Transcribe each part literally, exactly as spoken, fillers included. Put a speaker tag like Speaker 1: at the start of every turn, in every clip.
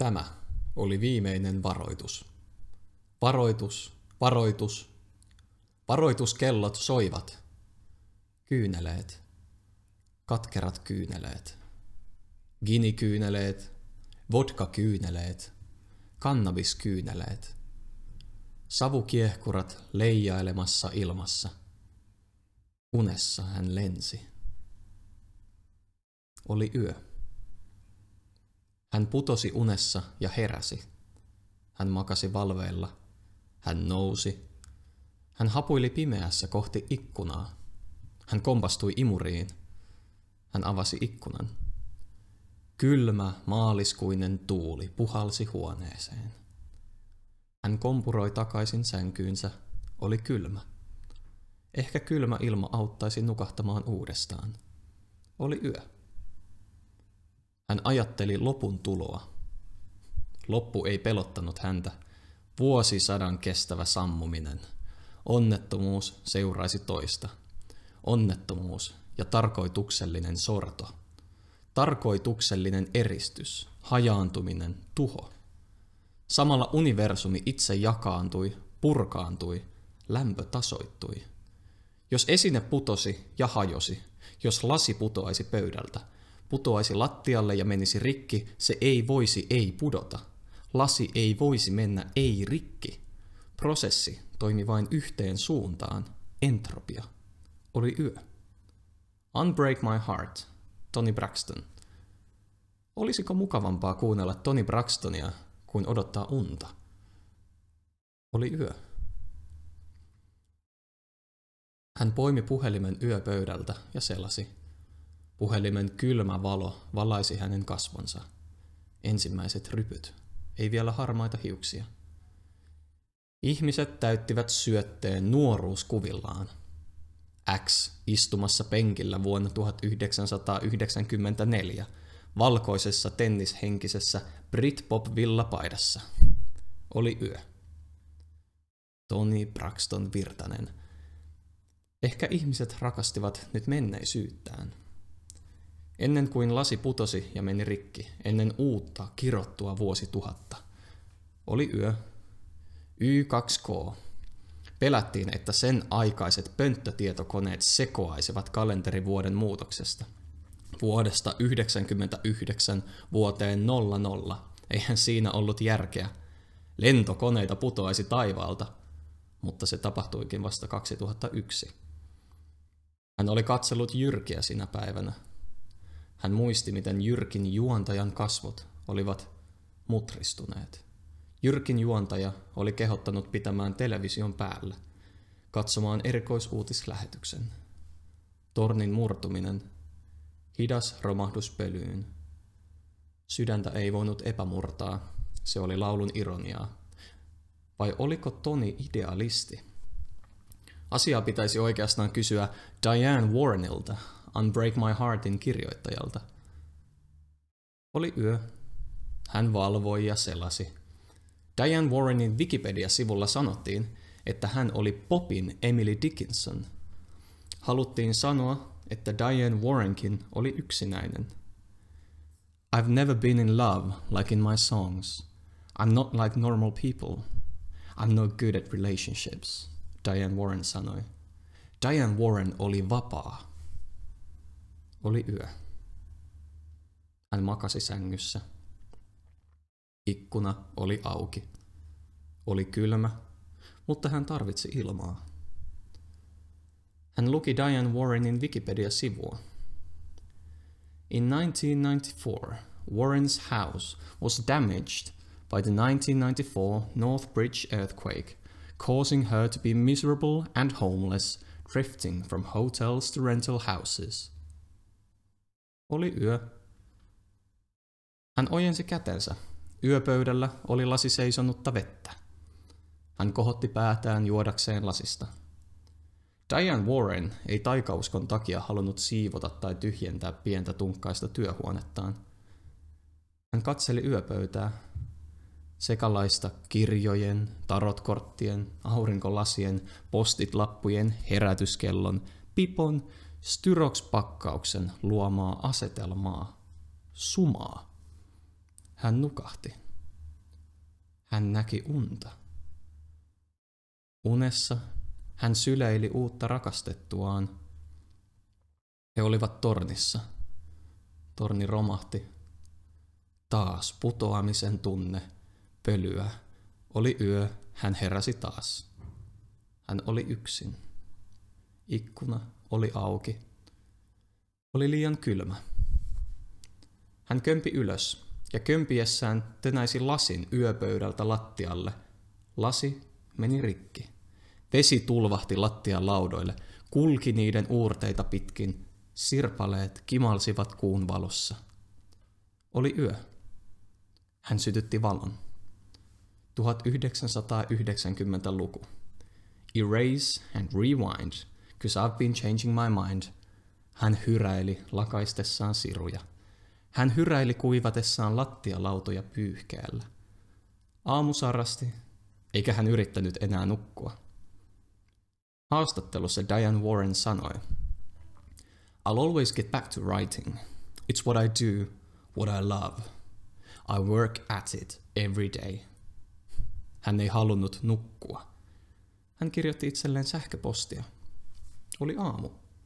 Speaker 1: Tämä oli viimeinen varoitus. Varoitus, varoitus. Varoituskellot soivat. Kyyneleet. Katkerat kyyneleet. Ginikyyneleet. Vodkakyyneleet. Kannabiskyyneleet. Savukiehkurat leijailemassa ilmassa. Unessa hän lensi. Oli yö. Hän putosi unessa ja heräsi. Hän makasi valveilla. Hän nousi. Hän hapuili pimeässä kohti ikkunaa. Hän kompastui imuriin. Hän avasi ikkunan. Kylmä, maaliskuinen tuuli puhalsi huoneeseen. Hän kompuroi takaisin sänkyynsä. Oli kylmä. Ehkä kylmä ilma auttaisi nukahtamaan uudestaan. Oli yö. Hän ajatteli lopun tuloa. Loppu ei pelottanut häntä. Vuosisadan kestävä sammuminen. Onnettomuus seuraisi toista. Onnettomuus ja tarkoituksellinen sorto. Tarkoituksellinen eristys, hajaantuminen, tuho. Samalla universumi itse jakaantui, purkaantui, lämpö tasoittui. Jos esine putosi ja hajosi, jos lasi putoaisi pöydältä, putoaisi lattialle ja menisi rikki, se ei voisi ei pudota. Lasi ei voisi mennä ei rikki. Prosessi toimi vain yhteen suuntaan, entropia. Oli yö. Unbreak My Heart, Toni Braxton. Olisiko mukavampaa kuunnella Toni Braxtonia kuin odottaa unta? Oli yö. Hän poimi puhelimen yöpöydältä ja selasi. Puhelimen kylmä valo valaisi hänen kasvonsa. Ensimmäiset rypyt, ei vielä harmaita hiuksia. Ihmiset täyttivät syötteen nuoruuskuvillaan. X istumassa penkillä vuonna tuhatyhdeksänsataayhdeksänkymmentäneljä valkoisessa tennishenkisessä Britpop-villapaidassa. Oli yö. Toni Braxton Virtanen. Ehkä ihmiset rakastivat nyt menneisyyttään. Ennen kuin lasi putosi ja meni rikki, ennen uutta kirottua vuosituhatta. Oli yö. Y kaksi K. Pelättiin, että sen aikaiset pönttötietokoneet sekoaisivat kalenterivuoden muutoksesta. Vuodesta yhdeksänkymmentäyhdeksän vuoteen nolla nolla. Eihän siinä ollut järkeä. Lentokoneita putoaisi taivaalta, mutta se tapahtuikin vasta kaksituhattayksi. Hän oli katsellut Jyrkiä sinä päivänä. Hän muisti, miten Jyrkin juontajan kasvot olivat mutristuneet. Jyrkin juontaja oli kehottanut pitämään television päällä, katsomaan erikoisuutislähetyksen. Tornin murtuminen, hidas romahdus pölyyn. Sydäntä ei voinut epämurtaa, se oli laulun ironiaa. Vai oliko Toni idealisti? Asiaa pitäisi oikeastaan kysyä Diane Warrenilta, Unbreak My Heartin kirjoittajalta. Oli yö. Hän valvoi ja selasi. Diane Warrenin Wikipedia-sivulla sanottiin, että hän oli popin Emily Dickinson. Haluttiin sanoa, että Diane Warrenkin oli yksinäinen. I've never been in love like in my songs. I'm not like normal people. I'm no good at relationships, Diane Warren sanoi. Diane Warren oli vapaa. Oli yö. Hän makasi sängyssä. Ikkuna oli auki. Oli kylmä, mutta hän tarvitsi ilmaa. Hän luki Diane Warrenin Wikipedia-sivua. In nineteen ninety-four, Warren's house was damaged by the nineteen ninety-four Northbridge earthquake, causing her to be miserable and homeless, drifting from hotels to rental houses. Oli yö. Hän ojensi kätensä. Yöpöydällä oli lasi seisonutta vettä. Hän kohotti päätään juodakseen lasista. Diane Warren ei taikauskon takia halunnut siivota tai tyhjentää pientä tunkkaista työhuonettaan. Hän katseli yöpöytää, sekalaista kirjojen, tarotkorttien, aurinkolasien, postitlappujen, herätyskellon, pipon, Styrox-pakkauksen luomaa asetelmaa, sumaa. Hän nukahti. Hän näki unta. Unessa hän syleili uutta rakastettuaan. He olivat tornissa. Torni romahti. Taas putoamisen tunne, pölyä. Oli yö, hän heräsi taas. Hän oli yksin. Ikkuna oli auki. Oli liian kylmä. Hän kömpi ylös ja kömpiessään tönäisi lasin yöpöydältä lattialle. Lasi meni rikki. Vesi tulvahti lattian laudoille, kulki niiden uurteita pitkin. Sirpaleet kimalsivat kuun valossa. Oli yö. Hän sytytti valon. tuhatyhdeksänsataayhdeksänkymmentäluku. Erase and rewind, 'cause I've been changing my mind. Hän hyräili lakaistessaan siruja. Hän hyräili kuivatessaan lattialautoja pyyhkeällä. Aamu sarasti, eikä hän yrittänyt enää nukkua. Haastattelussa Diane Warren sanoi, I'll always get back to writing. It's what I do, what I love. I work at it every day. Hän ei halunnut nukkua. Hän kirjoitti itselleen sähköpostia. Oli aamu.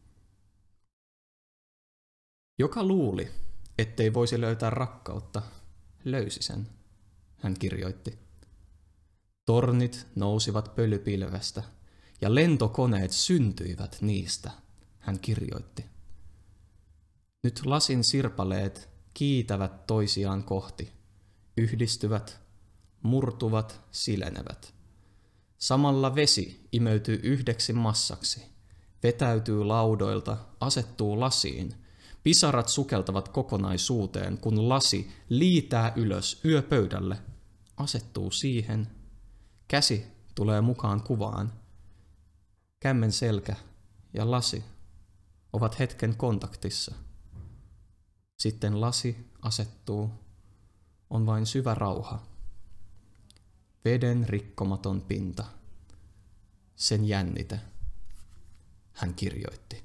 Speaker 1: Joka luuli, ettei voisi löytää rakkautta, löysi sen, hän kirjoitti. Tornit nousivat pölypilvestä ja lentokoneet syntyivät niistä, hän kirjoitti. Nyt lasin sirpaleet kiitävät toisiaan kohti, yhdistyvät, murtuvat, silenevät. Samalla vesi imeytyy yhdeksi massaksi, vetäytyy laudoilta, asettuu lasiin. Pisarat sukeltavat kokonaisuuteen, kun lasi liitää ylös yöpöydälle, asettuu siihen. Käsi tulee mukaan kuvaan. Kämmen selkä ja lasi ovat hetken kontaktissa. Sitten lasi asettuu, on vain syvä rauha. Veden rikkomaton pinta. Sen jännite, hän kirjoitti.